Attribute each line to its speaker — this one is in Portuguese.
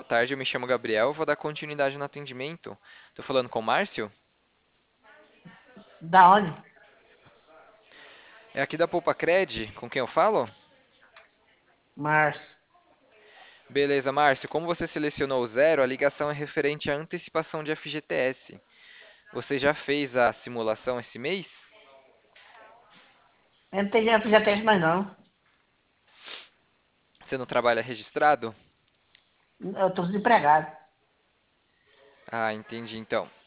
Speaker 1: tarde, eu me chamo Gabriel, vou dar continuidade no atendimento. Tô falando com o Márcio?
Speaker 2: Da onde?
Speaker 1: É aqui da Poupa Cred, com quem eu falo?
Speaker 2: Márcio.
Speaker 1: Beleza, Márcio, como você selecionou o zero, a ligação é referente à antecipação de FGTS. Você já fez a simulação esse mês?
Speaker 2: Eu não tenho já teste mais não.
Speaker 1: Você não trabalha registrado?
Speaker 2: Eu tô desempregado.
Speaker 1: Ah, entendi então.